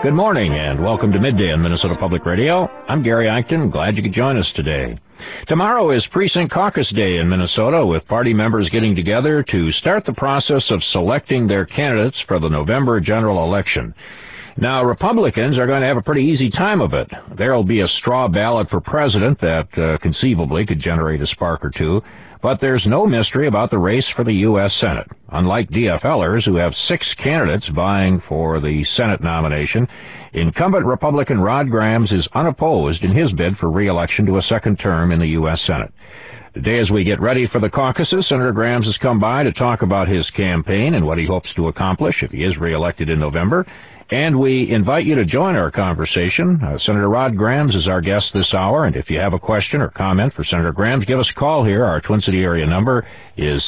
Good morning and welcome to Midday on Minnesota Public Radio. I'm Gary Eichten. Glad you could join us today. Tomorrow is Precinct Caucus Day in Minnesota, with party members getting together to start the process of selecting their candidates for the November general election. Now, Republicans are going to have a pretty easy time of it. There will be a straw ballot for president that conceivably could generate a spark or two, but there's no mystery about the race for the U.S. Senate. Unlike DFLers, who have 6 candidates vying for the Senate nomination, incumbent Republican Rod Grams is unopposed in his bid for re-election to a second term in the U.S. Senate. Today, as we get ready for the caucuses, Senator Grams has come by to talk about his campaign and what he hopes to accomplish if he is re-elected in November. And we invite you to join our conversation. Senator Rod Grams is our guest this hour, and if you have a question or comment for Senator Grams, give us a call here. Our Twin City area number is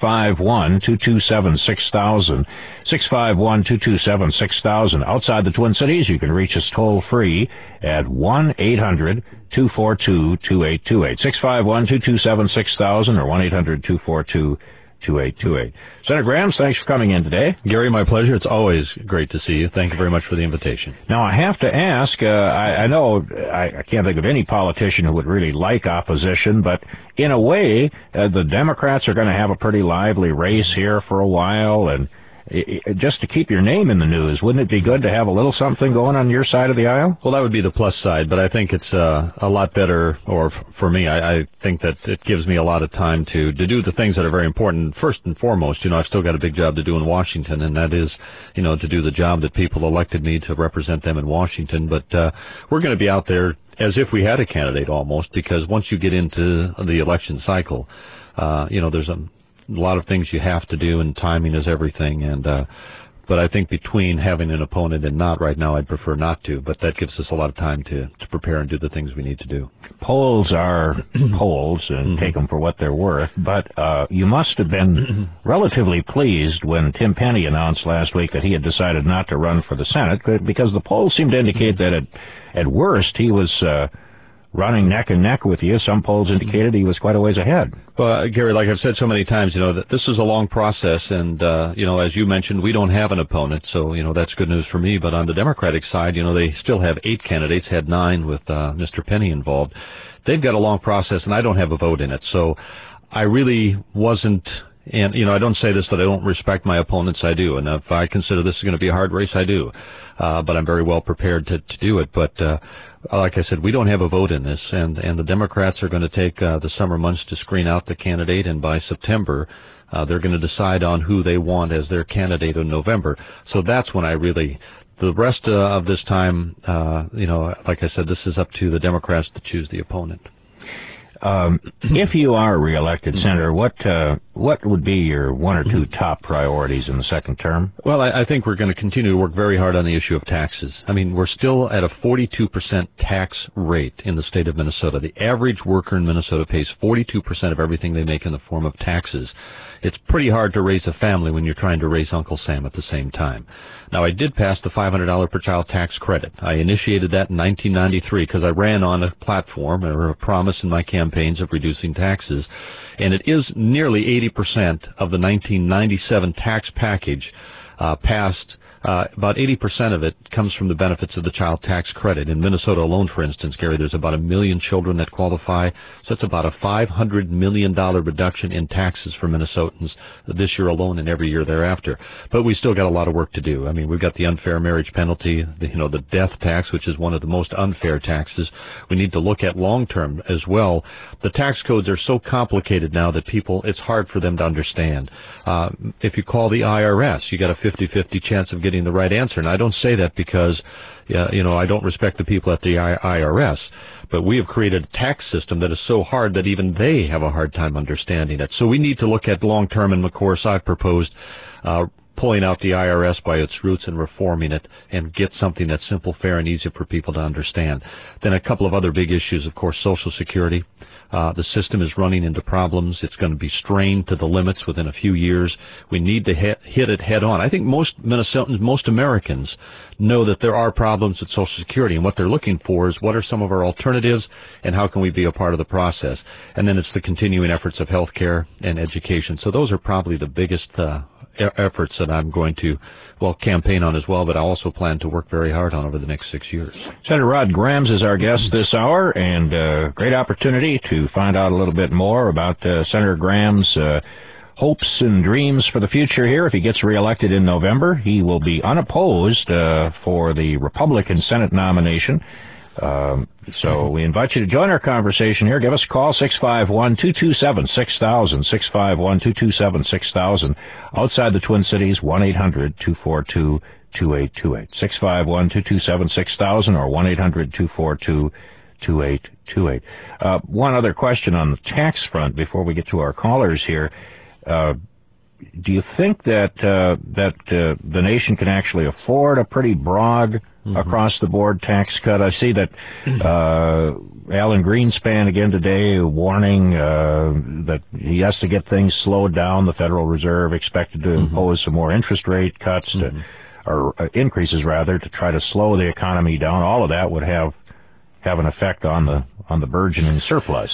651-227-6000, 651-227-6000. Outside the Twin Cities, you can reach us toll-free at 1-800-242-2828, 651-227-6000 or 1-800-242-2828. Senator Grams, thanks for coming in today. Gary, my pleasure. It's always great to see you. Thank you very much for the invitation. Now, I have to ask, I know I can't think of any politician who would really like opposition, but in a way, the Democrats are going to have a pretty lively race here for a while, and just to keep your name in the news, wouldn't it be good to have a little something going on your side of the aisle? Well, that would be the plus side, but I think it's a lot better, or for me, I think that it gives me a lot of time to do the things that are very important. First and foremost, I've still got a big job to do in Washington, and that is, to do the job that people elected me to represent them in Washington. But we're going to be out there as if we had a candidate almost, because once you get into the election cycle, there's a lot of things you have to do, and timing is everything. And but I think between having an opponent and not right now, I'd prefer not to. But that gives us a lot of time to prepare and do the things we need to do. Polls are polls, and take them for what they're worth. But you must have been relatively pleased when Tim Penny announced last week that he had decided not to run for the Senate, because the polls seem to indicate that at worst he was running neck and neck with you. Some polls indicated he was quite a ways ahead. Well, Gary, like I've said so many times, that this is a long process, and as you mentioned, we don't have an opponent, so that's good news for me. But on the Democratic side, they still have 8 candidates, had 9 with Mr. Penny involved. They've got a long process, and I don't have a vote in it, so I really wasn't. And I don't say this that I don't respect my opponents. I do, and if I consider this is going to be a hard race, I do. But I'm very well prepared to do it. But like I said, we don't have a vote in this, and the Democrats are going to take the summer months to screen out the candidate, and by September, they're going to decide on who they want as their candidate in November. So that's when the rest of this time, like I said, this is up to the Democrats to choose the opponent. If you are reelected, Senator, what would be your 1 or 2 top priorities in the second term? Well, I think we're going to continue to work very hard on the issue of taxes. I mean, we're still at a 42% tax rate in the state of Minnesota. The average worker in Minnesota pays 42% of everything they make in the form of taxes. It's pretty hard to raise a family when you're trying to raise Uncle Sam at the same time. Now, I did pass the $500 per child tax credit. I initiated that in 1993 because I ran on a platform or a promise in my campaigns of reducing taxes. And it is nearly 80% of the 1997 tax package passed. About 80% of it comes from the benefits of the child tax credit. In Minnesota alone, for instance, Gary, there's about 1 million children that qualify. So it's about a $500 million reduction in taxes for Minnesotans this year alone and every year thereafter. But we still got a lot of work to do. I mean, we've got the unfair marriage penalty, the death tax, which is one of the most unfair taxes. We need to look at long-term as well. The tax codes are so complicated now that it's hard for them to understand. If you call the IRS, you got a 50-50 chance of getting the right answer. And I don't say that because, I don't respect the people at the IRS, but we have created a tax system that is so hard that even they have a hard time understanding it. So we need to look at long-term, and of course I've proposed pulling out the IRS by its roots and reforming it and get something that's simple, fair, and easy for people to understand. Then a couple of other big issues, of course, Social Security. The system is running into problems. It's going to be strained to the limits within a few years. We need to hit it head on. I think most Minnesotans, most Americans know that there are problems with Social Security, and what they're looking for is what are some of our alternatives and how can we be a part of the process. And then it's the continuing efforts of health care and education. So those are probably the biggest efforts that I'm going to, campaign on as well, but I also plan to work very hard on over the next 6 years. Senator Rod Grams is our guest this hour, and great opportunity to find out a little bit more about Senator Grams' hopes and dreams for the future here. If he gets reelected in November, he will be unopposed for the Republican Senate nomination. So we invite you to join our conversation here. Give us a call, 651-227-6000, 651-227-6000. Outside the Twin Cities, 1-800-242-2828, 651-227-6000 or 1-800-242-2828. One other question on the tax front before we get to our callers here. Do you think that the nation can actually afford a pretty broad across-the-board tax cut? I see that Alan Greenspan again today warning that he has to get things slowed down. The Federal Reserve expected to impose some more interest rate cuts or increases rather to try to slow the economy down. All of that would have an effect on the burgeoning surplus.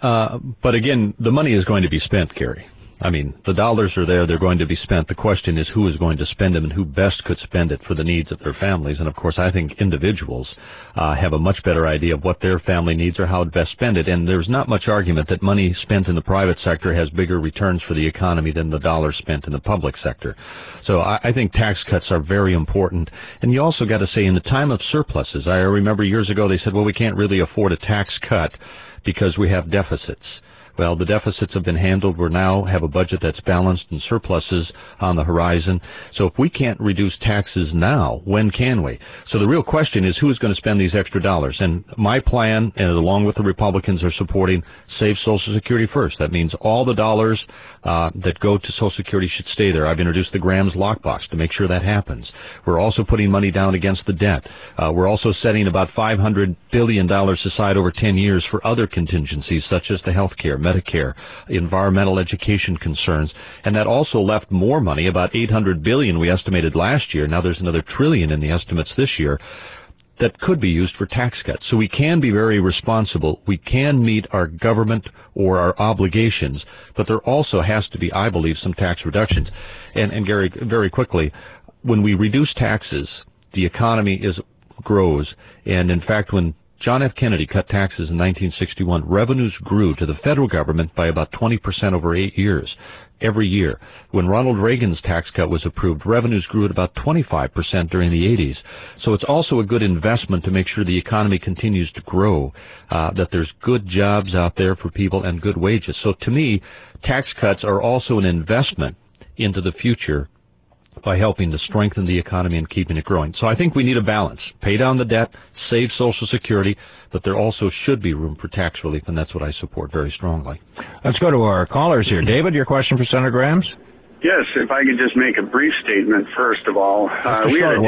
But again, the money is going to be spent, Gary. I mean, the dollars are there, they're going to be spent. The question is who is going to spend them and who best could spend it for the needs of their families. And of course, I think individuals have a much better idea of what their family needs or how to best spend it. And there's not much argument that money spent in the private sector has bigger returns for the economy than the dollars spent in the public sector. So I think tax cuts are very important. And you also got to say, in the time of surpluses, I remember years ago they said, well, we can't really afford a tax cut because we have deficits. Well, the deficits have been handled. We now have a budget that's balanced and surpluses on the horizon. So if we can't reduce taxes now, when can we? So the real question is who's going to spend these extra dollars? And my plan, and along with the Republicans, are supporting Save Social Security First. That means all the dollars that go to Social Security should stay there. I've introduced the Grams lockbox to make sure that happens. We're also putting money down against the debt. We're also setting about $500 billion aside over 10 years for other contingencies such as the health care, Medicare, environmental education concerns, and that also left more money, about $800 billion we estimated last year. Now there's another $1 trillion in the estimates this year that could be used for tax cuts. So we can be very responsible. We can meet our government or our obligations, but there also has to be, I believe, some tax reductions. And Gary, very quickly, when we reduce taxes, the economy grows. And in fact, when John F. Kennedy cut taxes in 1961, revenues grew to the federal government by about 20% over 8 years, every year. When Ronald Reagan's tax cut was approved, revenues grew at about 25% during the 80s. So it's also a good investment to make sure the economy continues to grow, that there's good jobs out there for people and good wages. So to me, tax cuts are also an investment into the future by helping to strengthen the economy and keeping it growing. So I think we need a balance. Pay down the debt, save Social Security, but there also should be room for tax relief, and that's what I support very strongly. Let's go to our callers here. David, your question for Senator Grams? Yes, if I could just make a brief statement first of all. We had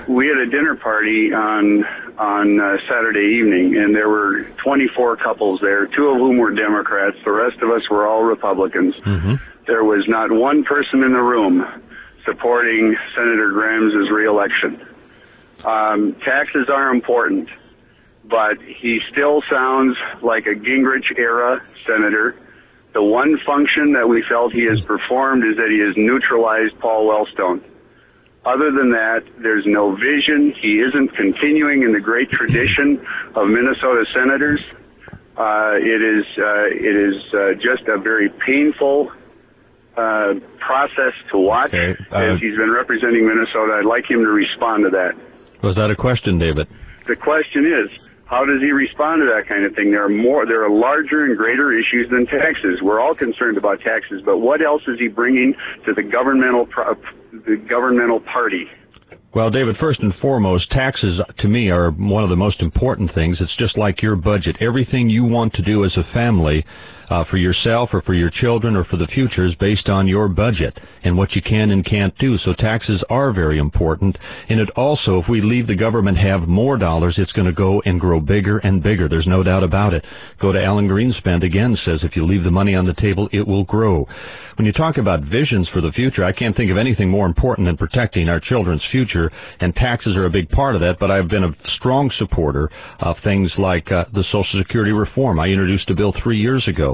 a dinner party on Saturday evening, and there were 24 couples there, 2 of whom were Democrats. The rest of us were all Republicans. There was not one person in the room supporting Senator Grams' reelection. Taxes are important, but he still sounds like a Gingrich-era senator. The one function that we felt he has performed is that he has neutralized Paul Wellstone. Other than that, there's no vision. He isn't continuing in the great tradition of Minnesota senators. It is just a very painful process to watch. As he's been representing Minnesota, I'd like him to respond to that. Was that a question, David? The question is, how does he respond to that kind of thing? There are larger and greater issues than taxes. We're all concerned about taxes, but what else is he bringing to the governmental party? Well, David, first and foremost, taxes to me are one of the most important things. It's just like your budget. Everything you want to do as a family, for yourself or for your children or for the future, is based on your budget and what you can and can't do. So taxes are very important. And it also, if we leave the government have more dollars, it's going to go and grow bigger and bigger. There's no doubt about it. Go to Alan Greenspan again, says if you leave the money on the table, it will grow. When you talk about visions for the future, I can't think of anything more important than protecting our children's future, and taxes are a big part of that, but I've been a strong supporter of things like the Social Security reform. I introduced a bill 3 years ago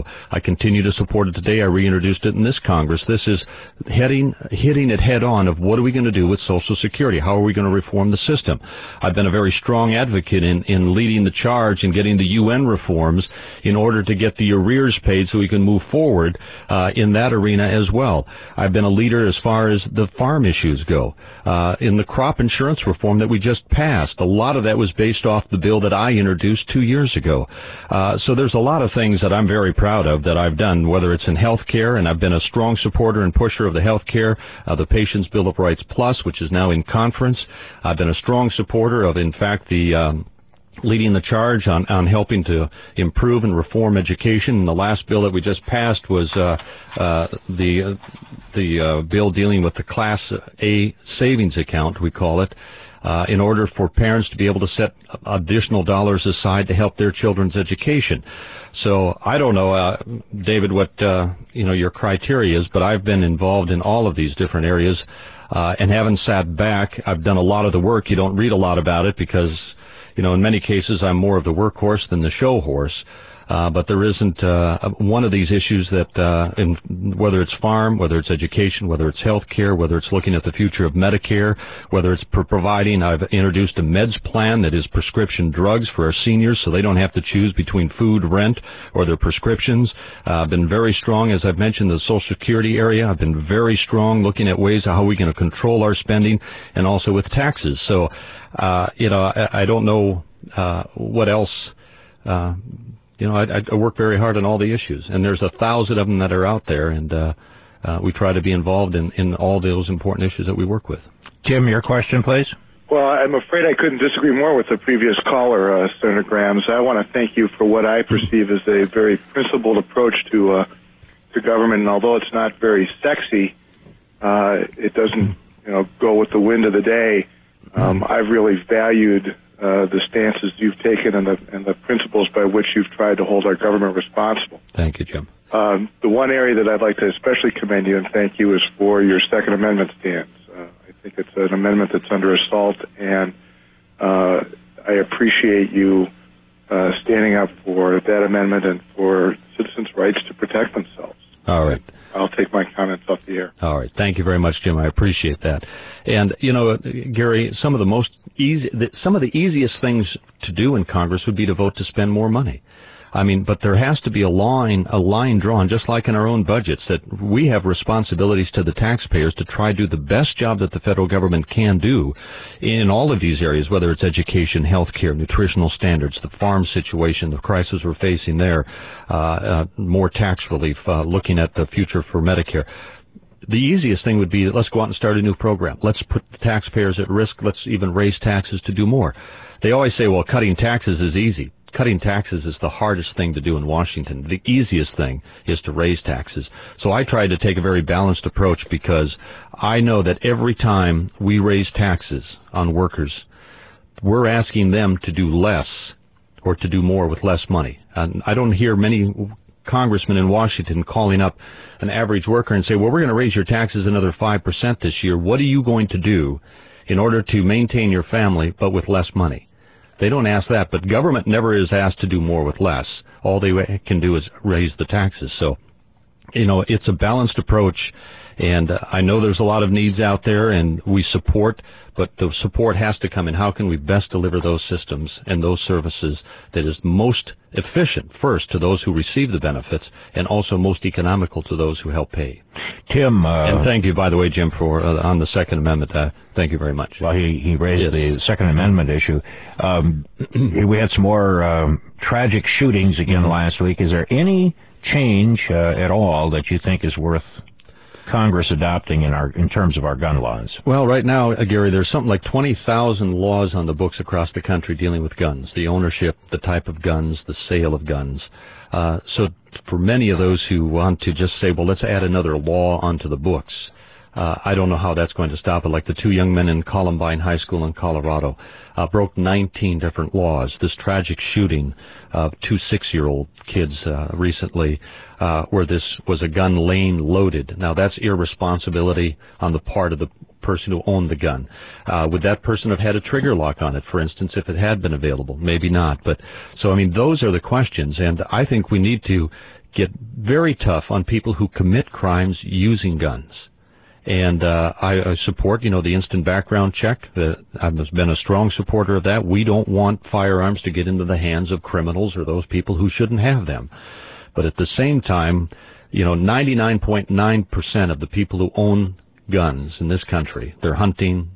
I continue to support it today. I reintroduced it in this Congress. This is hitting it head on of what are we going to do with Social Security? How are we going to reform the system? I've been a very strong advocate in leading the charge in getting the UN reforms in order to get the arrears paid so we can move forward in that arena as well. I've been a leader as far as the farm issues go. In the crop insurance reform that we just passed, a lot of that was based off the bill that I introduced 2 years ago. So there's a lot of things that I'm very proud of that I've done, whether it's in health care, and I've been a strong supporter and pusher of the health care, the Patients' Bill of Rights Plus, which is now in conference. I've been a strong supporter of, in fact, the leading the charge on helping to improve and reform education. And the last bill that we just passed was the bill dealing with the Class A savings account, we call it, in order for parents to be able to set additional dollars aside to help their children's education. So I don't know, David, what your criteria is, but I've been involved in all of these different areas and haven't sat back. I've done a lot of the work. You don't read a lot about it because, in many cases I'm more of the workhorse than the show horse. But there isn't one of these issues that, whether it's farm, whether it's education, whether it's health care, whether it's looking at the future of Medicare, whether it's providing, I've introduced a meds plan that is prescription drugs for our seniors so they don't have to choose between food, rent, or their prescriptions. I've been very strong, as I've mentioned, the Social Security area. I've been very strong looking at ways of how we can control our spending and also with taxes. So, I don't know what else. I work very hard on all the issues, and there's 1,000 of them that are out there, and we try to be involved in all those important issues that we work with. Tim, your question, please. Well, I'm afraid I couldn't disagree more with the previous caller, Senator Grahams. I want to thank you for what I perceive as a very principled approach to government, and although it's not very sexy, it doesn't go with the wind of the day. I've really valued the stances you've taken and the principles by which you've tried to hold our government responsible. Thank you, Jim. The one area that I'd like to especially commend you and thank you is for your Second Amendment stance. I think it's an amendment that's under assault, and I appreciate you standing up for that amendment and for citizens' rights to protect themselves. All right. I'll take my comments off the air. All right. Thank you very much, Jim. I appreciate that. And, Gary, some of the easiest things to do in Congress would be to vote to spend more money. But there has to be a line drawn, just like in our own budgets, that we have responsibilities to the taxpayers to try to do the best job that the federal government can do in all of these areas, whether it's education, health care, nutritional standards, the farm situation, the crisis we're facing there, more tax relief, looking at the future for Medicare. The easiest thing would be, let's go out and start a new program. Let's put the taxpayers at risk. Let's even raise taxes to do more. They always say, well, cutting taxes is easy. Cutting taxes is the hardest thing to do in Washington. The easiest thing is to raise taxes. So I tried to take a very balanced approach because I know that every time we raise taxes on workers, we're asking them to do less or to do more with less money. And I don't hear many congressmen in Washington calling up an average worker and say, well, we're going to raise your taxes another 5% this year. What are you going to do in order to maintain your family but with less money? They don't ask that, but government never is asked to do more with less. All they can do is raise the taxes. So, it's a balanced approach, and I know there's a lot of needs out there, and we support, but the support has to come in. How can we best deliver those systems and those services that is most efficient, first, to those who receive the benefits, and also most economical to those who help pay? Tim, and thank you, by the way, Jim, for on the Second Amendment. Thank you very much. Well, he raised the Second Amendment issue. We had some more tragic shootings again last week. Is there any change at all that you think is worth Congress adopting in terms of our gun laws? Well, right now, Gary, there's something like 20,000 laws on the books across the country dealing with guns, the ownership, the type of guns, the sale of guns. So for many of those who want to just say, well, let's add another law onto the books, I don't know how that's going to stop it. Like the two young men in Columbine High School in Colorado broke 19 different laws. This tragic shooting of two 6-year-old kids recently, where this was a gun laying loaded. Now, that's irresponsibility on the part of the person who owned the gun. Would that person have had a trigger lock on it, for instance, if it had been available? Maybe not. But so, those are the questions, and I think we need to get very tough on people who commit crimes using guns. And I support, the instant background check. I've been a strong supporter of that. We don't want firearms to get into the hands of criminals or those people who shouldn't have them. But at the same time, 99.9% of the people who own guns in this country, they're hunting,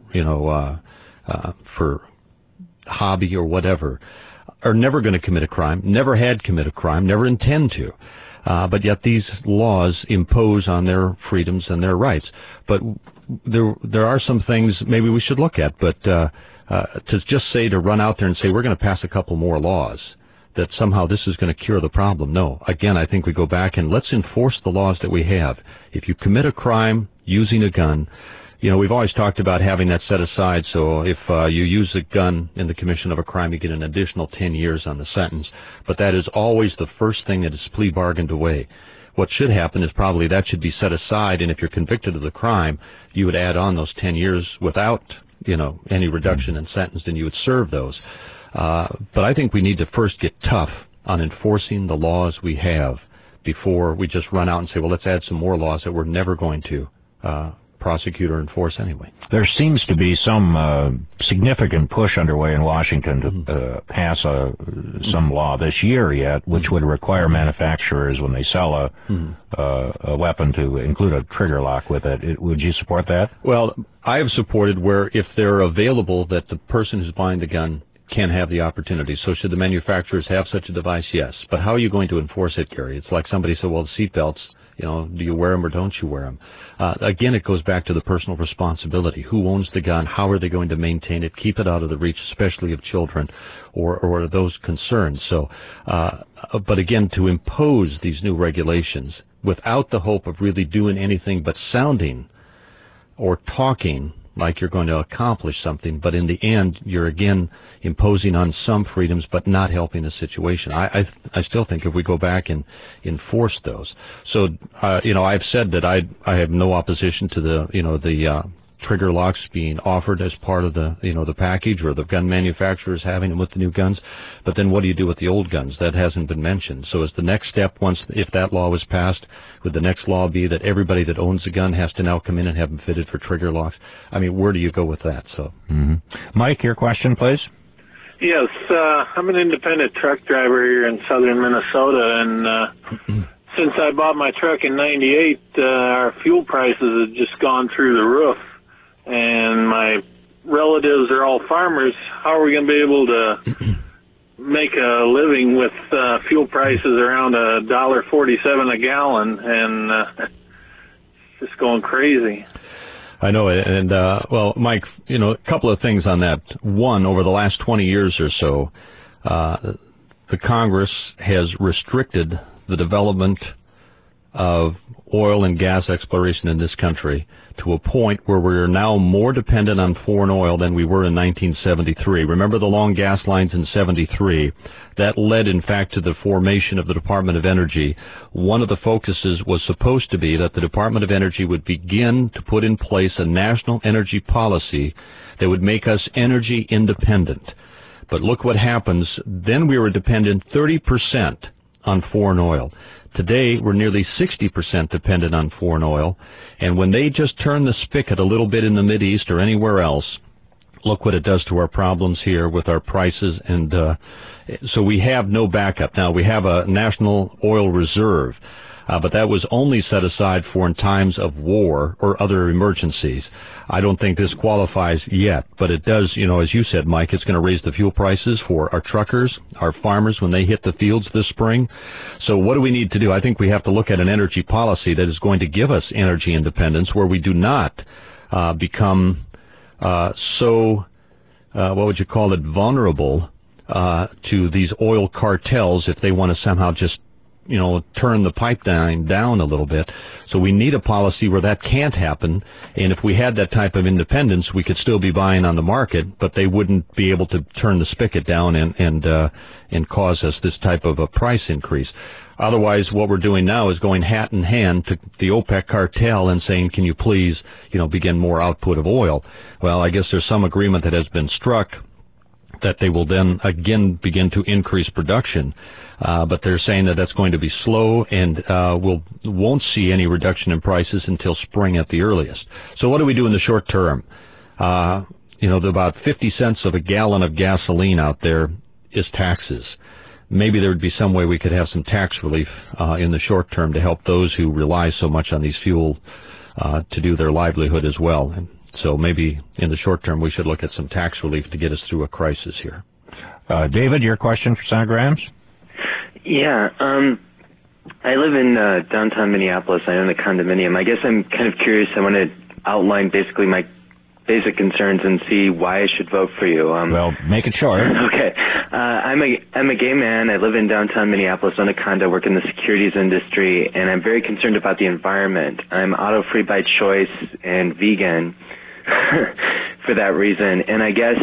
for hobby or whatever, are never going to commit a crime, never had committed a crime, never intend to. But yet these laws impose on their freedoms and their rights. But there are some things maybe we should look at. But to just say, to run out there and say we're going to pass a couple more laws, that somehow this is going to cure the problem. No. Again, I think we go back and let's enforce the laws that we have. If you commit a crime using a gun, we've always talked about having that set aside, so if you use a gun in the commission of a crime, you get an additional 10 years on the sentence. But that is always the first thing that is plea bargained away. What should happen is probably that should be set aside, and if you're convicted of the crime, you would add on those 10 years without, any reduction in sentence, and you would serve those. But I think we need to first get tough on enforcing the laws we have before we just run out and say, well, let's add some more laws that we're never going to prosecute or enforce anyway. There seems to be some significant push underway in Washington to pass some law this year yet, which would require manufacturers, when they sell a weapon, to include a trigger lock with it. Would you support that? Well, I have supported where if they're available, that the person who's buying the gun can have the opportunity. So should the manufacturers have such a device? Yes. But how are you going to enforce it, Gary? It's like somebody said, well, the seatbelts, do you wear them or don't you wear them? Again, it goes back to the personal responsibility. Who owns the gun? How are they going to maintain it? Keep it out of the reach, especially of children or those concerned. So, but again, to impose these new regulations without the hope of really doing anything but sounding or talking like you're going to accomplish something, but in the end, you're again imposing on some freedoms, but not helping the situation. I still think if we go back and enforce those. So, I've said that I have no opposition to the trigger locks being offered as part of the package, or the gun manufacturers having them with the new guns. But then what do you do with the old guns? That hasn't been mentioned. So is the next step, if that law was passed, would the next law be that everybody that owns a gun has to now come in and have them fitted for trigger locks? I mean, where do you go with that? So, Mike, your question, please. Yes, I'm an independent truck driver here in southern Minnesota, and since I bought my truck in '98, our fuel prices have just gone through the roof, and my relatives are all farmers. How are we going to be able to make a living with fuel prices around $1.47 a gallon, and it's just going crazy? I know it. And, well, Mike, a couple of things on that. One, over the last 20 years or so, the Congress has restricted the development of oil and gas exploration in this country to a point where we're now more dependent on foreign oil than we were in 1973. Remember the long gas lines in 73? That led, in fact, to the formation of the Department of Energy. One of the focuses was supposed to be that the Department of Energy would begin to put in place a national energy policy that would make us energy independent. But look what happens. Then we were dependent 30% on foreign oil. Today, we're nearly 60% dependent on foreign oil. And when they just turn the spigot a little bit in the Mideast or anywhere else, look what it does to our problems here with our prices. And so we have no backup. Now, we have a national oil reserve, but that was only set aside for in times of war or other emergencies. I don't think this qualifies yet, but it does, as you said, Mike, it's going to raise the fuel prices for our truckers, our farmers when they hit the fields this spring. So what do we need to do? I think we have to look at an energy policy that is going to give us energy independence, where we do not become what would you call it, vulnerable to these oil cartels if they want to somehow just turn the pipeline down a little bit. So we need a policy where that can't happen. And if we had that type of independence, we could still be buying on the market, but they wouldn't be able to turn the spigot down and cause us this type of a price increase. Otherwise, what we're doing now is going hat in hand to the OPEC cartel and saying, can you please, begin more output of oil? Well, I guess there's some agreement that has been struck that they will then again begin to increase production. But they're saying that that's going to be slow and won't see any reduction in prices until spring at the earliest. So what do we do in the short term? About 50 cents of a gallon of gasoline out there is taxes. Maybe there would be some way we could have some tax relief in the short term to help those who rely so much on these fuel to do their livelihood as well. And so maybe in the short term we should look at some tax relief to get us through a crisis here. David, your question for Senator Grams? Yeah, I live in downtown Minneapolis. I own a condominium. I guess I'm kind of curious. I want to outline basically my basic concerns and see why I should vote for you. Well, make it short. Okay. I'm a gay man. I live in downtown Minneapolis, own a condo, work in the securities industry, and I'm very concerned about the environment. I'm auto-free by choice and vegan for that reason. And I guess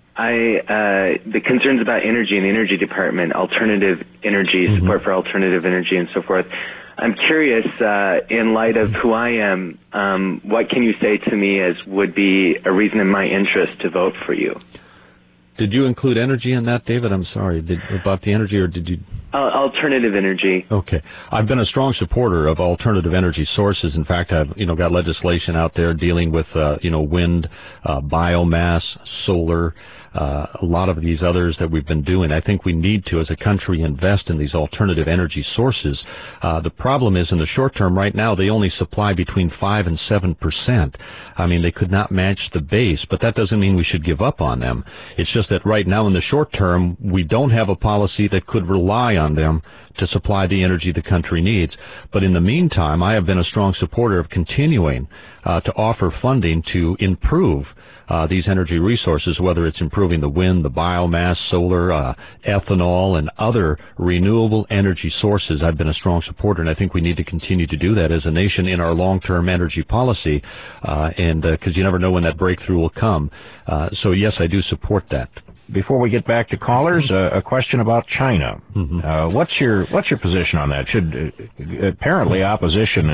the concerns about energy and the energy department, alternative energy, support for alternative energy and so forth. I'm curious, in light of who I am, what can you say to me as would be a reason in my interest to vote for you? Did you include energy in that, David? I'm sorry. About the energy, or did you? Alternative energy. Okay. I've been a strong supporter of alternative energy sources. In fact, I've got legislation out there dealing with wind, biomass, solar. A lot of these others that we've been doing. I think we need to, as a country, invest in these alternative energy sources. The problem is, in the short term, right now, they only supply between 5 and 7%. I mean, they could not match the base, but that doesn't mean we should give up on them. It's just that right now, in the short term, we don't have a policy that could rely on them to supply the energy the country needs. But in the meantime, I have been a strong supporter of continuing to offer funding to improve these energy resources, whether it's improving the wind, the biomass, solar, ethanol, and other renewable energy sources. I've been a strong supporter, and I think we need to continue to do that as a nation in our long-term energy policy, and because you never know when that breakthrough will come. So, yes, I do support that. Before we get back to callers, a question about China. What's your position on that? Apparently opposition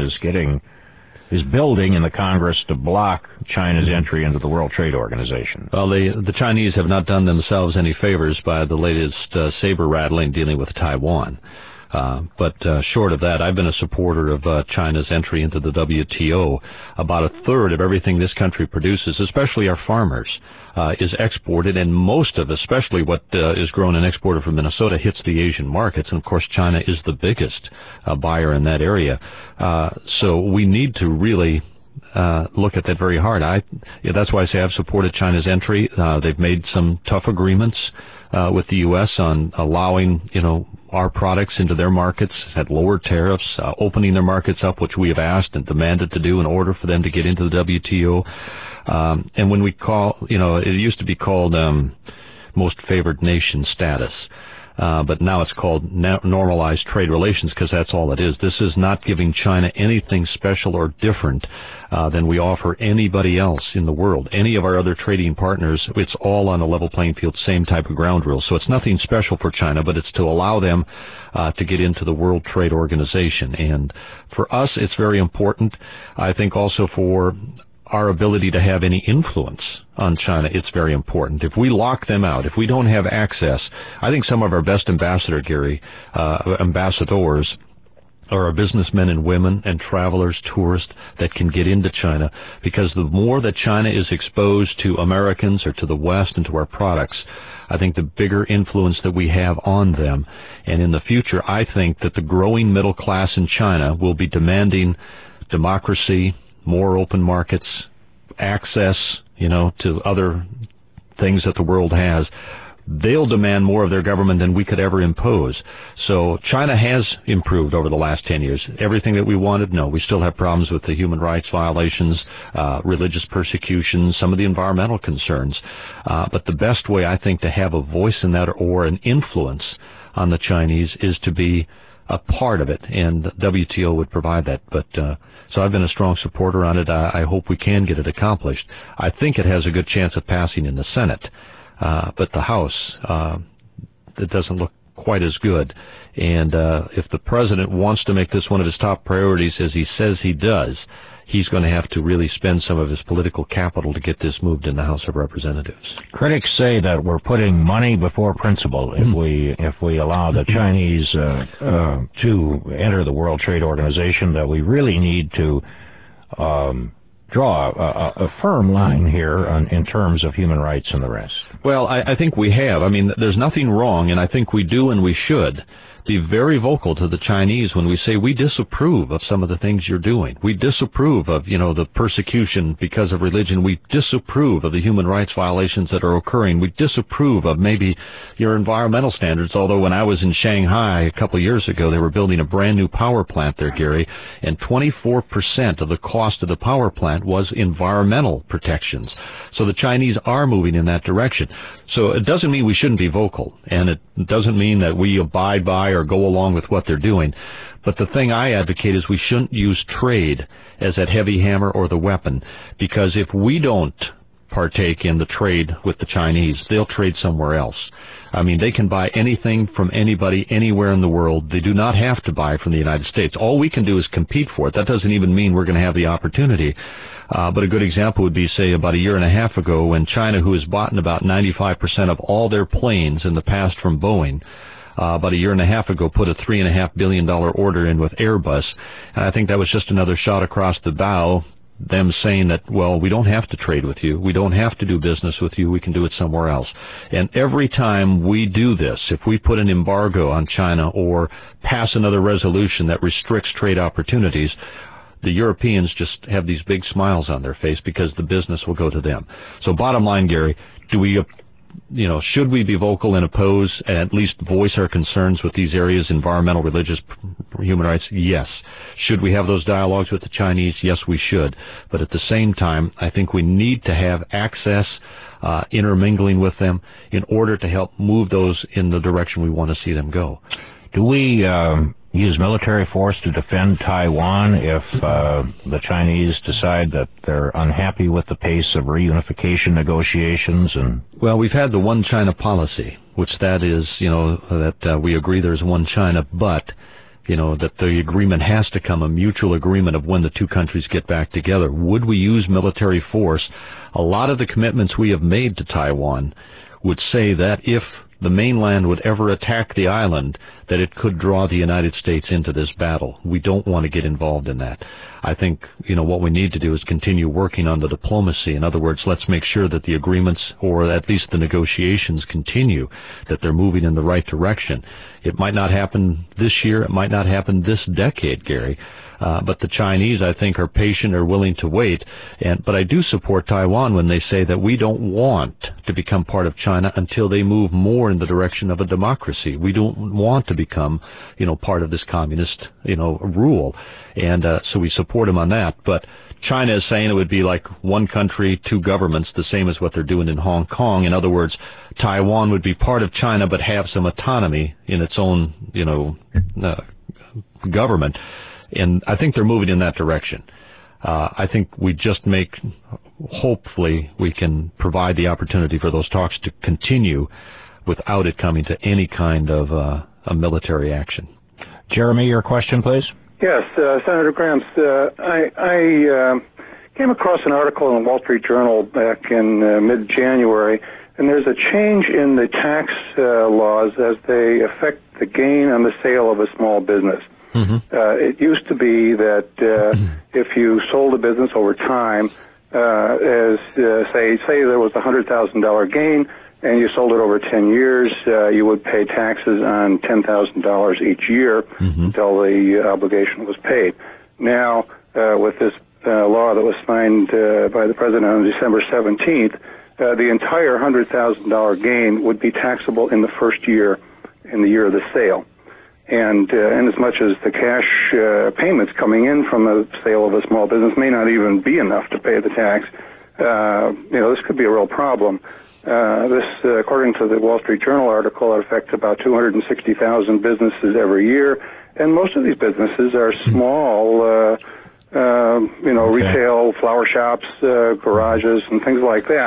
is building in the Congress to block China's entry into the World Trade Organization. Well, the Chinese have not done themselves any favors by the latest saber rattling dealing with Taiwan. But short of that, I've been a supporter of China's entry into the WTO. About a third of everything this country produces, especially our farmers, is exported, and most of, especially what is grown and exported from Minnesota, hits the Asian markets. And of course, China is the biggest buyer in that area. So we need to really look at that very hard. That's why I say I've supported China's entry. They've made some tough agreements with the U.S. on allowing, our products into their markets at lower tariffs, opening their markets up, which we have asked and demanded to do in order for them to get into the WTO. And when we call, it used to be called most favored nation status. But now it's called normalized trade relations, because that's all it is. This is not giving China anything special or different than we offer anybody else in the world. Any of our other trading partners, it's all on a level playing field, same type of ground rules. So it's nothing special for China, but it's to allow them to get into the World Trade Organization. And for us, it's very important. I think also for our ability to have any influence on China, it's very important. If we lock them out, if we don't have access, I think some of our best ambassadors are our businessmen and women and travelers, tourists that can get into China, because the more that China is exposed to Americans or to the West and to our products, I think the bigger influence that we have on them. And in the future, I think that the growing middle class in China will be demanding democracy, more open markets, access, to other things that the world has. They'll demand more of their government than we could ever impose. So China has improved over the last 10 years. Everything that we wanted? No. We still have problems with the human rights violations, religious persecution, some of the environmental concerns. But the best way, I think, to have a voice in that or an influence on the Chinese is to be a part of it, and WTO would provide that. But so I've been a strong supporter on it. I hope we can get it accomplished. I think it has a good chance of passing in the Senate, but the House, it doesn't look quite as good. And if the president wants to make this one of his top priorities, as he says he does, he's going to have to really spend some of his political capital to get this moved in the House of Representatives. Critics say that we're putting money before principle if we allow the Chinese to enter the World Trade Organization, that we really need to draw a firm line here in terms of human rights and the rest. Well, I think we have. I mean, there's nothing wrong, and I think we do and we should be very vocal to the Chinese when we say we disapprove of some of the things you're doing. We disapprove of, the persecution because of religion. We disapprove of the human rights violations that are occurring. We disapprove of maybe your environmental standards, although when I was in Shanghai a couple of years ago, they were building a brand new power plant there, Gary, and 24% of the cost of the power plant was environmental protections. So the Chinese are moving in that direction. So it doesn't mean we shouldn't be vocal, and it doesn't mean that we abide by or go along with what they're doing. But the thing I advocate is we shouldn't use trade as that heavy hammer or the weapon, because if we don't partake in the trade with the Chinese, they'll trade somewhere else. I mean, they can buy anything from anybody anywhere in the world. They do not have to buy from the United States. All we can do is compete for it. That doesn't even mean we're going to have the opportunity. But a good example would be, say, about a year and a half ago when China, who has bought in about 95% of all their planes in the past from Boeing, about a year and a half ago put a $3.5 billion order in with Airbus. And I think that was just another shot across the bow, them saying that, well, we don't have to trade with you. We don't have to do business with you. We can do it somewhere else. And every time we do this, if we put an embargo on China or pass another resolution that restricts trade opportunities, the Europeans just have these big smiles on their face because the business will go to them. So bottom line, Gary, should we be vocal and oppose and at least voice our concerns with these areas, environmental, religious, human rights? Yes. Should we have those dialogues with the Chinese? Yes, we should. But at the same time, I think we need to have access, intermingling with them in order to help move those in the direction we want to see them go. Do we use military force to defend Taiwan if the Chinese decide that they're unhappy with the pace of reunification negotiations? Well, we've had the one China policy, which that is, that we agree there's one China, but that the agreement has to come, a mutual agreement of when the two countries get back together. Would we use military force? A lot of the commitments we have made to Taiwan would say that if the mainland would ever attack the island, that it could draw the United States into this battle. We don't want to get involved in that. I think, what we need to do is continue working on the diplomacy. In other words, let's make sure that the agreements, or at least the negotiations, continue, that they're moving in the right direction. It might not happen this year. It might not happen this decade, Gary. But the Chinese, I think, are patient or willing to wait. But I do support Taiwan when they say that we don't want to become part of China until they move more in the direction of a democracy. We don't want to become, part of this communist, rule. And so we support them on that. But China is saying it would be like one country, two governments, the same as what they're doing in Hong Kong. In other words, Taiwan would be part of China but have some autonomy in its own, government. And I think they're moving in that direction. I think we just hopefully we can provide the opportunity for those talks to continue without it coming to any kind of a military action. Jeremy, your question, please. Yes, Senator Grams, I came across an article in the Wall Street Journal back in mid-January, and there's a change in the tax laws as they affect the gain on the sale of a small business. Mm-hmm. It used to be that if you sold a business over time, say there was a $100,000 gain, and you sold it over 10 years, you would pay taxes on $10,000 each year until the obligation was paid. Now, with this law that was signed by the President on December 17th, the entire $100,000 gain would be taxable in the first year, in the year of the sale. And as much as the cash payments coming in from the sale of a small business may not even be enough to pay the tax, this could be a real problem. This, according to the Wall Street Journal article, it affects about 260,000 businesses every year, and most of these businesses are small, retail, flower shops, garages, and things like that.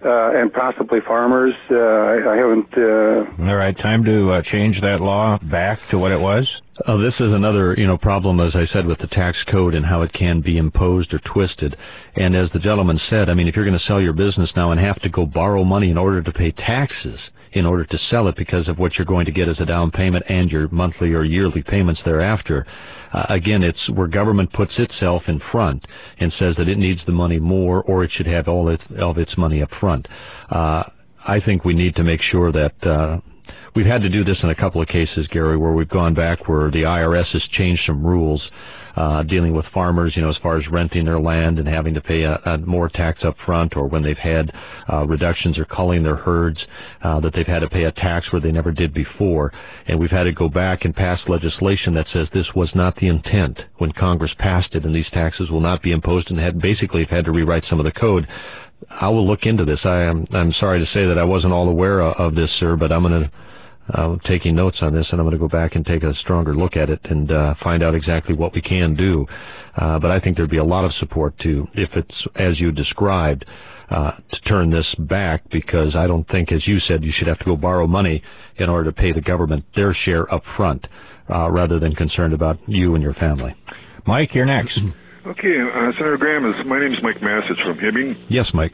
and possibly farmers. I haven't... All right, time to change that law back to what it was? This is another, problem, as I said, with the tax code and how it can be imposed or twisted. And as the gentleman said, if you're going to sell your business now and have to go borrow money in order to pay taxes in order to sell it because of what you're going to get as a down payment and your monthly or yearly payments thereafter, again, it's where government puts itself in front and says that it needs the money more or it should have all of its money up front. I think we need to make sure that we've had to do this in a couple of cases, Gary, where we've gone back where the IRS has changed some rules dealing with farmers, as far as renting their land and having to pay a more tax up front, or when they've had reductions or culling their herds, that they've had to pay a tax where they never did before. And we've had to go back and pass legislation that says this was not the intent when Congress passed it, and these taxes will not be imposed, and basically have had to rewrite some of the code. I will look into this. I'm sorry to say that I wasn't all aware of this, sir, but I'm taking notes on this, and I'm going to go back and take a stronger look at it and find out exactly what we can do. But I think there'd be a lot of support if it's as you described, to turn this back, because I don't think, as you said, you should have to go borrow money in order to pay the government their share up front, rather than concerned about you and your family. Mike, you're next. Okay, Senator Graham, my name is Mike Massich from Hibbing. Yes, Mike.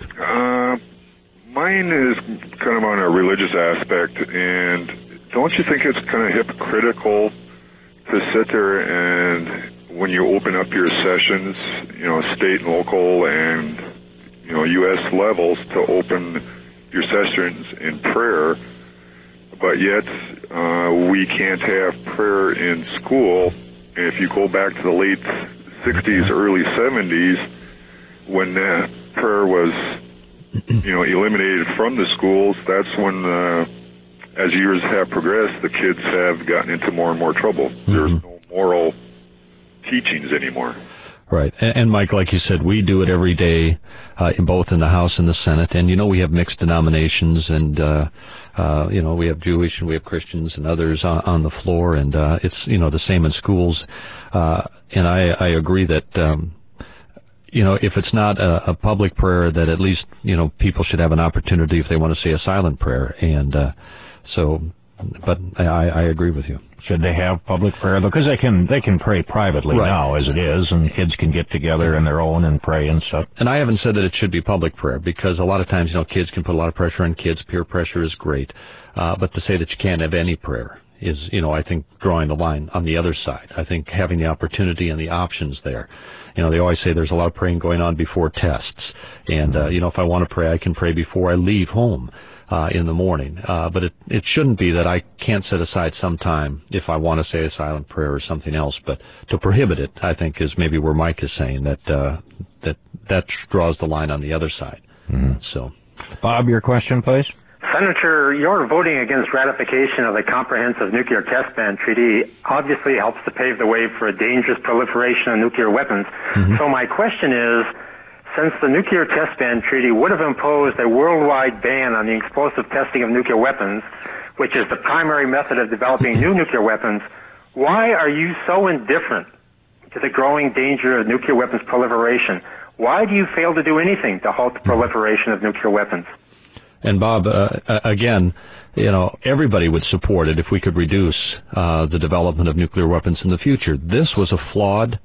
Mine is kind of on a religious aspect, and don't you think it's kind of hypocritical to sit there and when you open up your sessions, state and local and, U.S. levels, to open your sessions in prayer, but yet we can't have prayer in school? And if you go back to the late 60s, early 70s, when prayer was eliminated from the schools, that's when, as years have progressed, the kids have gotten into more and more trouble. Mm-hmm. There's no moral teachings anymore. Right. And Mike, like you said, we do it every day, both in the House and the Senate. And, we have mixed denominations, and, we have Jewish and we have Christians and others on the floor, and it's, the same in schools. And I agree that, if it's not a public prayer, that at least, people should have an opportunity if they want to say a silent prayer. And but I agree with you. Should they have public prayer? Because they can pray privately now as it is, and kids can get together in their own and pray and stuff. And I haven't said that it should be public prayer, because a lot of times, kids can put a lot of pressure on kids. Peer pressure is great. But to say that you can't have any prayer is, I think, drawing the line on the other side. I think having the opportunity and the options there. They always say there's a lot of praying going on before tests. And, if I want to pray, I can pray before I leave home in the morning. But it shouldn't be that I can't set aside some time if I want to say a silent prayer or something else. But to prohibit it, I think, is maybe where Mike is saying that draws the line on the other side. Mm-hmm. So, Bob, your question, please. Senator, your voting against ratification of the Comprehensive Nuclear Test Ban Treaty obviously helps to pave the way for a dangerous proliferation of nuclear weapons. Mm-hmm. So my question is, since the Nuclear Test Ban Treaty would have imposed a worldwide ban on the explosive testing of nuclear weapons, which is the primary method of developing new nuclear weapons, why are you so indifferent to the growing danger of nuclear weapons proliferation? Why do you fail to do anything to halt the proliferation of nuclear weapons? And Bob, again, everybody would support it if we could reduce the development of nuclear weapons in the future. This was a flawed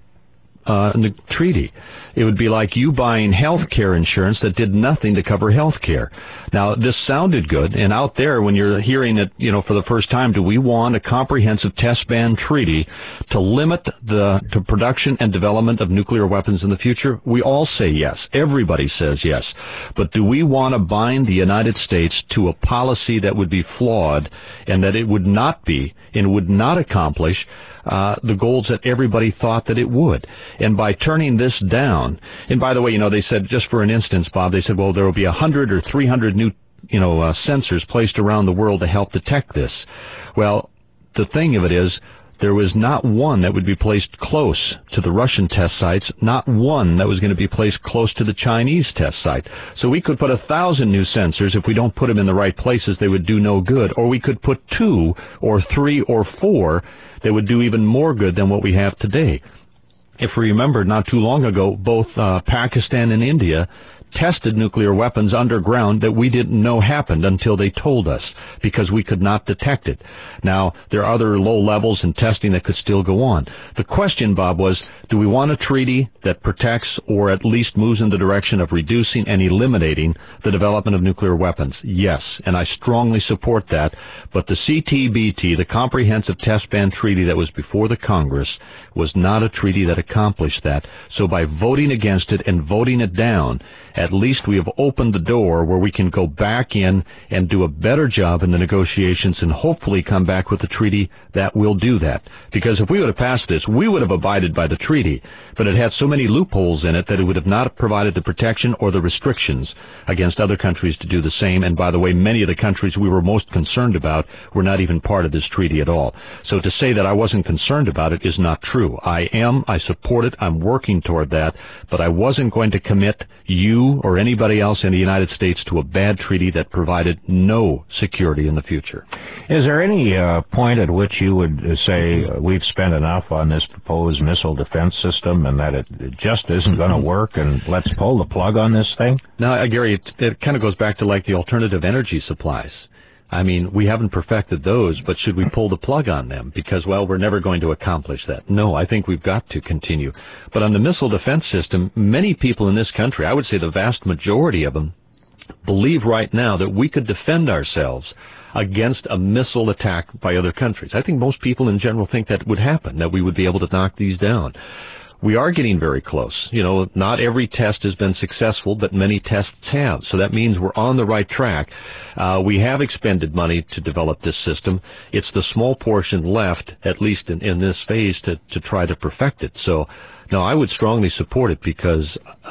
treaty. It would be like you buying health care insurance that did nothing to cover health care. Now, this sounded good, and out there, when you're hearing it, for the first time, do we want a comprehensive test ban treaty to limit the production and development of nuclear weapons in the future? We all say yes. Everybody says yes. But do we want to bind the United States to a policy that would be flawed, and that it would not be and would not accomplish the goals that everybody thought that it would? And by turning this down, and by the way, they said, just for an instance, Bob, they said, well, there will be 100 or 300 new, sensors placed around the world to help detect this. Well, the thing of it is, there was not one that would be placed close to the Russian test sites, not one that was going to be placed close to the Chinese test site. So we could put 1,000 new sensors. If we don't put them in the right places, they would do no good. Or we could put 2 or 3 or 4 that would do even more good than what we have today. If we remember, not too long ago, both Pakistan and India tested nuclear weapons underground that we didn't know happened until they told us, because we could not detect it. Now, there are other low levels in testing that could still go on. The question, Bob, was, do we want a treaty that protects or at least moves in the direction of reducing and eliminating the development of nuclear weapons? Yes, and I strongly support that. But the CTBT, the Comprehensive Test Ban Treaty that was before the Congress, was not a treaty that accomplished that. So by voting against it and voting it down, at least we have opened the door where we can go back in and do a better job in the negotiations and hopefully come back with a treaty that will do that. Because if we would have passed this, we would have abided by the treaty, but it had so many loopholes in it that it would have not provided the protection or the restrictions against other countries to do the same. And by the way, many of the countries we were most concerned about were not even part of this treaty at all. So to say that I wasn't concerned about it is not true. I am. I support it. I'm working toward that. But I wasn't going to commit you or anybody else in the United States to a bad treaty that provided no security in the future. Is there any point at which you would say we've spent enough on this proposed missile defense system and that it just isn't going to work and let's pull the plug on this thing? Now, Gary, it kind of goes back to like the alternative energy supplies. I mean, we haven't perfected those, but should we pull the plug on them? Because, well, we're never going to accomplish that. No, I think we've got to continue. But on the missile defense system, many people in this country, I would say the vast majority of them, believe right now that we could defend ourselves against a missile attack by other countries. I think most people in general think that would happen, that we would be able to knock these down. We are getting very close. You know, not every test has been successful, but many tests have. So that means we're on the right track. We have expended money to develop this system. It's the small portion left, at least in this phase, to try to perfect it. So, no, I would strongly support it because,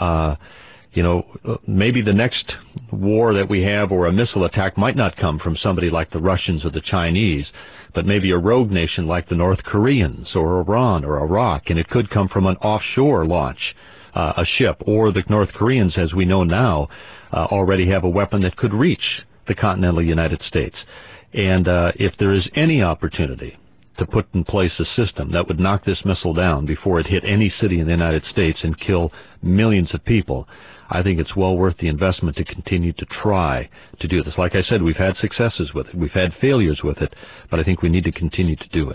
you know, maybe the next war that we have or a missile attack might not come from somebody like the Russians or the Chinese, but maybe a rogue nation like the North Koreans or Iran or Iraq, and it could come from an offshore launch, a ship, or the North Koreans, as we know now, already have a weapon that could reach the continental United States. And if there is any opportunity to put in place a system that would knock this missile down before it hit any city in the United States and kill millions of people, I think it's well worth the investment to continue to try to do this. Like I said, we've had successes with it. We've had failures with it, but I think we need to continue to do it.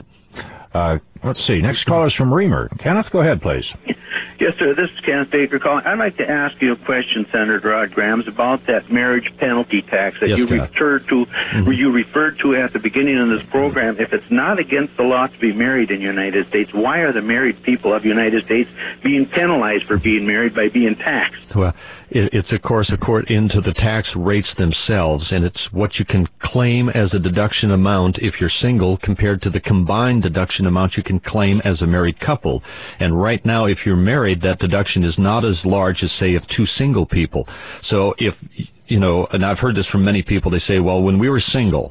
Let's see. Next caller is from Reamer. Kenneth, go ahead, please. Yes, sir. This is Kenneth Baker calling. I'd like to ask you a question, Senator Rod Grams, about that marriage penalty tax that you referred to, where you referred to at the beginning of this program. If it's not against the law to be married in the United States, why are the married people of the United States being penalized for being married by being taxed? Well, it's, of course, according to the tax rates themselves, and it's what you can claim as a deduction amount if you're single compared to the combined deduction amount you can claim as a married couple. And right now, if you're married, that deduction is not as large as, say, of two single people. So if, you know, and I've heard this from many people, they say, well, when we were single,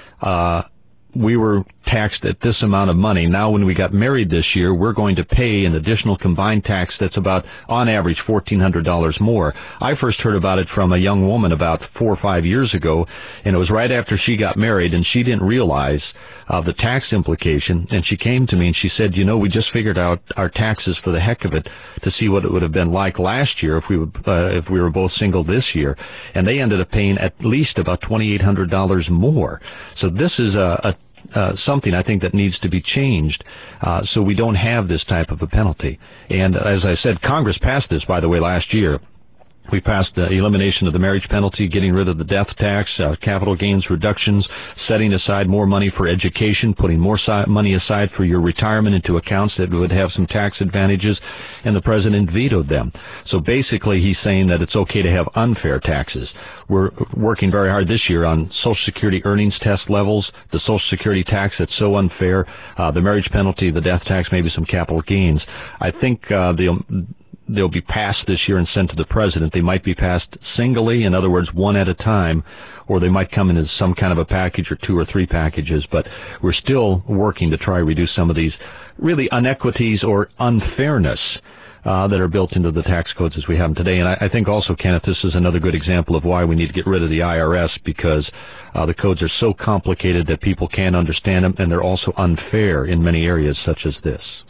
we were taxed at this amount of money. Now when we got married this year, we're going to pay an additional combined tax that's about, on average, $1,400 more. I first heard about it from a young woman about 4 or 5 years ago, and it was right after she got married, and she didn't realize the tax implication, and she came to me and she said, you know, we just figured out our taxes for the heck of it to see what it would have been like last year if we were both single this year, and they ended up paying at least about $2,800 more. So this is something I think that needs to be changed so we don't have this type of a penalty. And as I said, Congress passed this, by the way, last year. We passed the elimination of the marriage penalty, getting rid of the death tax, capital gains reductions, setting aside more money for education, putting more money aside for your retirement into accounts that would have some tax advantages, and the president vetoed them. So basically he's saying that it's okay to have unfair taxes. We're working very hard this year on Social Security earnings test levels, the Social Security tax that's so unfair, the marriage penalty, the death tax, maybe some capital gains. I think they'll be passed this year and sent to the president. They might be passed singly, in other words, one at a time, or they might come in as some kind of a package or 2 or 3 packages. But we're still working to try to reduce some of these really inequities or unfairness that are built into the tax codes as we have them today. And I think also, Kenneth, this is another good example of why we need to get rid of the IRS, because the codes are so complicated that people can't understand them, and they're also unfair in many areas such as this.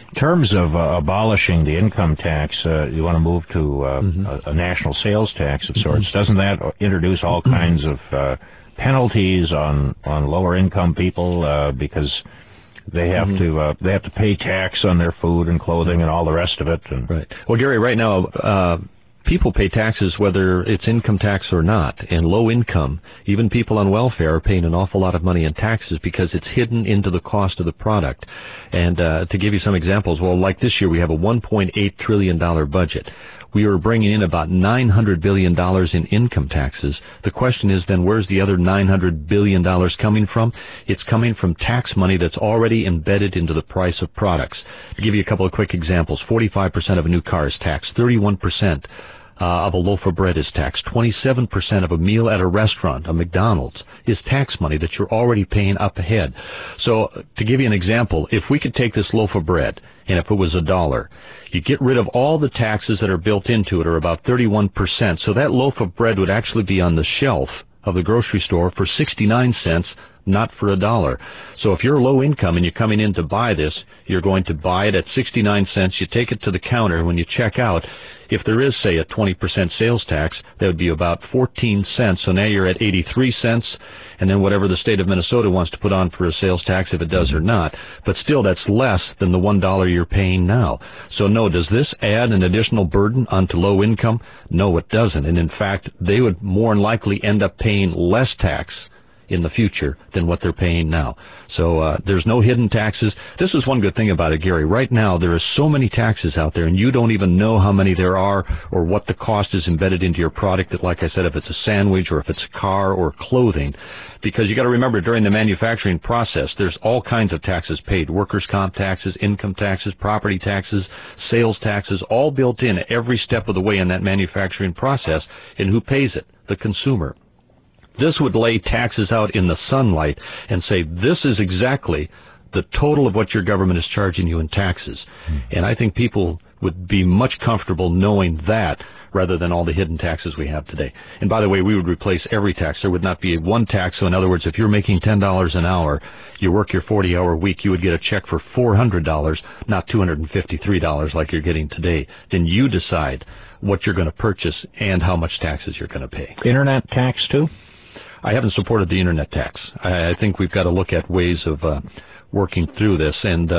terms of abolishing the income tax, you want to move to a national sales tax of sorts. Doesn't that introduce all kinds of penalties on lower income people because they have to pay tax on their food and clothing and all the rest of it? Right. Well, Gary, right now people pay taxes whether it's income tax or not, and low income, even people on welfare, are paying an awful lot of money in taxes because it's hidden into the cost of the product. And to give you some examples, well, like this year we have a $1.8 trillion budget. We are bringing in about $900 billion in income taxes. The question is then, where's the other $900 billion coming from? It's coming from tax money that's already embedded into the price of products. To give you a couple of quick examples, 45% of a new car is taxed, 31% of a loaf of bread is taxed, 27% of a meal at a restaurant, a McDonald's, is tax money that you're already paying up ahead. So to give you an example, if we could take this loaf of bread, and if it was $1, you get rid of all the taxes that are built into it, or about 31%. So that loaf of bread would actually be on the shelf of the grocery store for 69 cents, not for $1. So if you're low income and you're coming in to buy this, you're going to buy it at 69 cents. You take it to the counter. When you check out, if there is, say, a 20% sales tax, that would be about 14 cents. So now you're at 83 cents, and then whatever the state of Minnesota wants to put on for a sales tax, if it does or not. But still, that's less than the $1 you're paying now. So no, does this add an additional burden onto low income? No, it doesn't. And in fact, they would more than likely end up paying less tax in the future than what they're paying now. So there's no hidden taxes. This is one good thing about it, Gary. Right now, there are so many taxes out there, and you don't even know how many there are or what the cost is embedded into your product, that, like I said, if it's a sandwich or if it's a car or clothing. Because you got to remember, during the manufacturing process, there's all kinds of taxes paid: workers' comp taxes, income taxes, property taxes, sales taxes, all built in every step of the way in that manufacturing process. And who pays it? The consumer. This would lay taxes out in the sunlight and say, this is exactly the total of what your government is charging you in taxes. And I think people would be much comfortable knowing that rather than all the hidden taxes we have today. And by the way, we would replace every tax. There would not be one tax. So in other words, if you're making $10 an hour, you work your 40-hour week, you would get a check for $400, not $253 like you're getting today. Then you decide what you're going to purchase and how much taxes you're going to pay. Internet tax, too? I haven't supported the internet tax. I think we've got to look at ways of working through this, and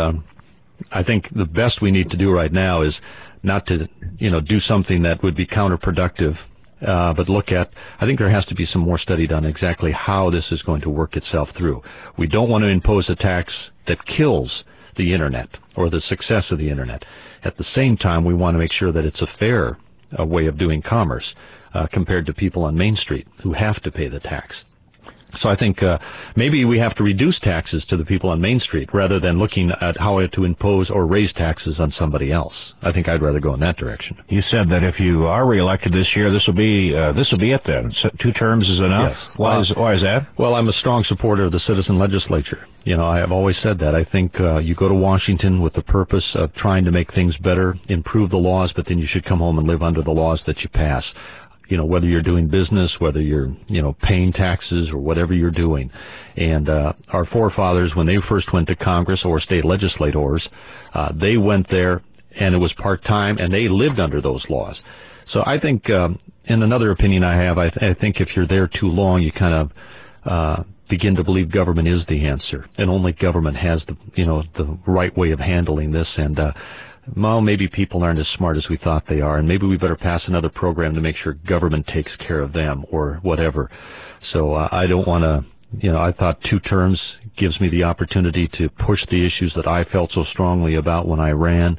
I think the best we need to do right now is not to, do something that would be counterproductive, but look at, I think there has to be some more study done exactly how this is going to work itself through. We don't want to impose a tax that kills the internet or the success of the internet. At the same time, we want to make sure that it's a fair way of doing commerce. Compared to people on Main Street who have to pay the tax. So I think maybe we have to reduce taxes to the people on Main Street rather than looking at how to impose or raise taxes on somebody else. I think I'd rather go in that direction. You said that if you are reelected this year, this will be it then. So 2 terms is enough. Yes. Why is that? Well, I'm a strong supporter of the citizen legislature. I have always said that. I think you go to Washington with the purpose of trying to make things better, improve the laws, but then you should come home and live under the laws that you pass. Whether you're doing business, whether you're, paying taxes or whatever you're doing. And our forefathers, when they first went to Congress or state legislators, they went there and it was part-time and they lived under those laws. So I think, in another opinion I have, I think if you're there too long, you kind of begin to believe government is the answer. And only government has the right way of handling this. And well, maybe people aren't as smart as we thought they are, and maybe we better pass another program to make sure government takes care of them or whatever. So I don't want to, I thought 2 terms gives me the opportunity to push the issues that I felt so strongly about when I ran.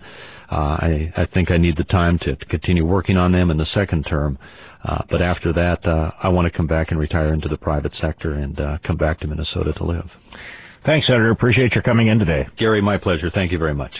I think I need the time to continue working on them in the second term. But after that, I want to come back and retire into the private sector and come back to Minnesota to live. Thanks, Senator. Appreciate your coming in today. Gary, my pleasure. Thank you very much.